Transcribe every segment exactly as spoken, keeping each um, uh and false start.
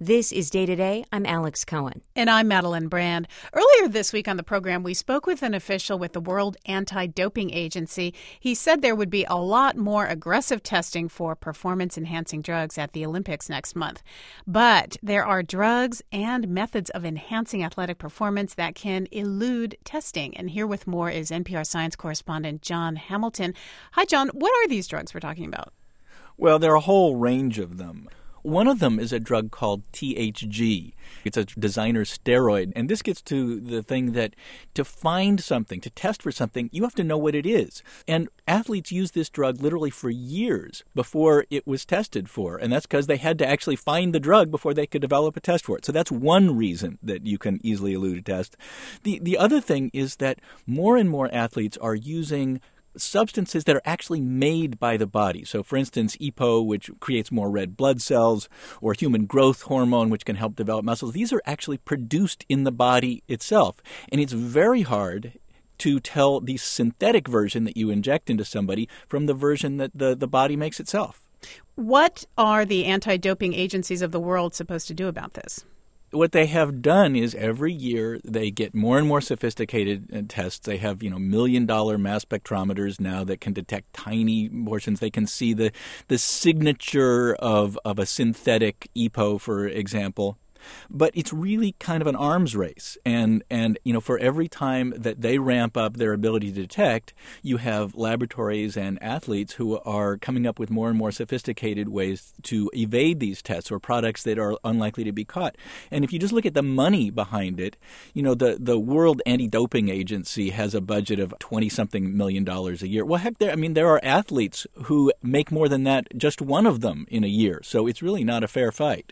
This is Day to Day. I'm Alex Cohen. And I'm Madeline Brand. Earlier this week on the program, we spoke with an official with the World Anti-Doping Agency. He said there would be a lot more aggressive testing for performance-enhancing drugs at the Olympics next month. But there are drugs and methods of enhancing athletic performance that can elude testing. And here with more is N P R science correspondent Jon Hamilton. Hi, John. What are these drugs we're talking about? Well, there are a whole range of them. One of them is a drug called T H G. It's a designer steroid. And this gets to the thing that to find something, to test for something, you have to know what it is. And athletes used this drug literally for years before it was tested for. And that's because they had to actually find the drug before they could develop a test for it. So that's one reason that you can easily elude a test. The, the other thing is that more and more athletes are using substances that are actually made by the body. So, for instance, E P O, which creates more red blood cells, or human growth hormone, which can help develop muscles. These are actually produced in the body itself. And it's very hard to tell the synthetic version that you inject into somebody from the version that the, the body makes itself. What are the anti-doping agencies of the world supposed to do about this? What they have done is every year they get more and more sophisticated tests. They have, you know, million-dollar mass spectrometers now that can detect tiny portions. They can see the the signature of, of a synthetic E P O, for example. But it's really kind of an arms race. And, and, you know, for every time that they ramp up their ability to detect, you have laboratories and athletes who are coming up with more and more sophisticated ways to evade these tests or products that are unlikely to be caught. And if you just look at the money behind it, you know, the, the World Anti-Doping Agency has a budget of twenty-something million dollars a year. Well, heck, there, I mean, there are athletes who make more than that, just one of them in a year. So it's really not a fair fight.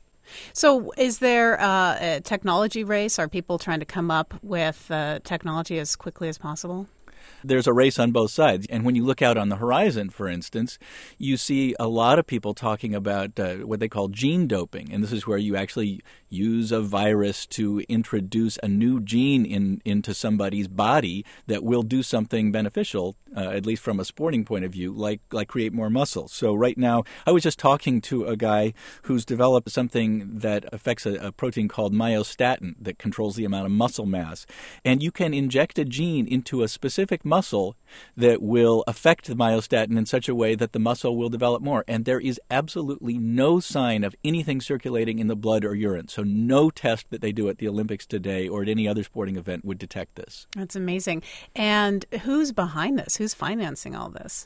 So is there uh, a technology race? Are people trying to come up with uh, technology as quickly as possible? There's a race on both sides. And when you look out on the horizon, for instance, you see a lot of people talking about uh, what they call gene doping. And this is where you actually use a virus to introduce a new gene in, into somebody's body that will do something beneficial, uh, at least from a sporting point of view, like, like create more muscle. So right now, I was just talking to a guy who's developed something that affects a, a protein called myostatin that controls the amount of muscle mass. And you can inject a gene into a specific muscle that will affect the myostatin in such a way that the muscle will develop more. And there is absolutely no sign of anything circulating in the blood or urine. So no test that they do at the Olympics today or at any other sporting event would detect this. That's amazing. And who's behind this? Who's financing all this?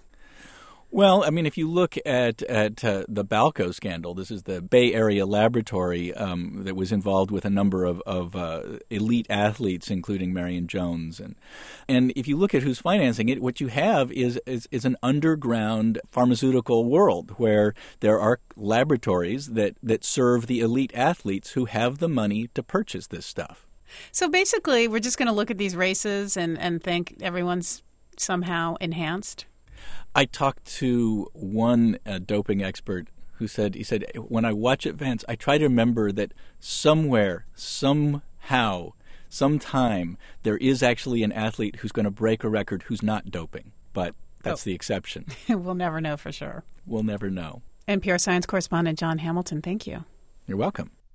Well, I mean, if you look at at uh, the Balco scandal, this is the Bay Area laboratory um, that was involved with a number of, of uh, elite athletes, including Marion Jones. And and if you look at who's financing it, what you have is, is, is an underground pharmaceutical world where there are laboratories that, that serve the elite athletes who have the money to purchase this stuff. So basically, we're just going to look at these races and, and think everyone's somehow enhanced? I talked to one uh, doping expert who said, he said, when I watch events, I try to remember that somewhere, somehow, sometime, there is actually an athlete who's going to break a record who's not doping. But that's oh. the exception. We'll never know for sure. We'll never know. N P R science correspondent Jon Hamilton, thank you. You're welcome.